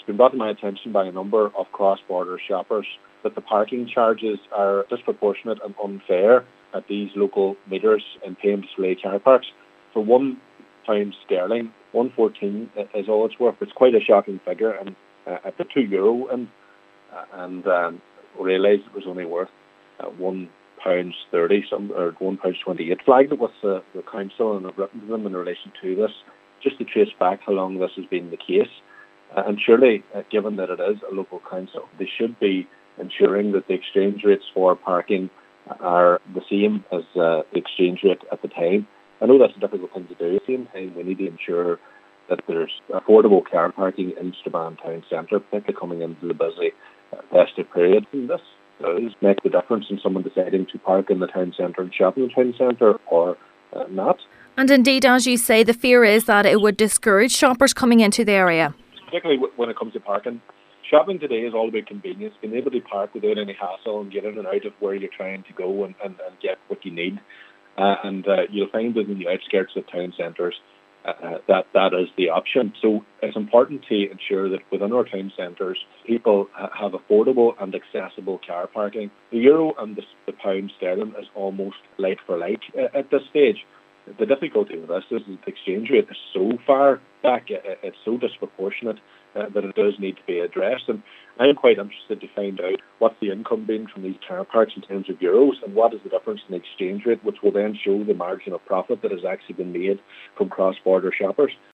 been brought to my attention by a number of cross-border shoppers that the parking charges are disproportionate and unfair at these local meters in pay and display car parks. For £1 sterling, 1.14 is all it's worth. It's quite a shocking figure, and at the €2 and realised it was only worth £1.30 or £1.28. Flagged it with the council, and have written to them in relation to this, just to trace back how long this has been the case. And surely, given that it is a local council, they should be ensuring that the exchange rates for parking are the same as the exchange rate at the time. I know that's a difficult thing to do. At the same time, we need to ensure that there's affordable car parking in Strabane town centre, particularly coming into the busy festive period. And this does make the difference in someone deciding to park in the town centre and shop in the town centre or not. And indeed, as you say, the fear is that it would discourage shoppers coming into the area. Particularly when it comes to parking. Shopping today is all about convenience, being able to park without any hassle and get in and out of where you're trying to go and get what you need. And you'll find that in the outskirts of town centres that is the option. So it's important to ensure that within our town centres, people have affordable and accessible car parking. The euro and the pound sterling is almost like for like at this stage. The difficulty with this is that the exchange rate is so far back, it's so disproportionate that it does need to be addressed. And I'm quite interested to find out what's the income been from these car parks in terms of euros, and what is the difference in the exchange rate, which will then show the margin of profit that has actually been made from cross-border shoppers.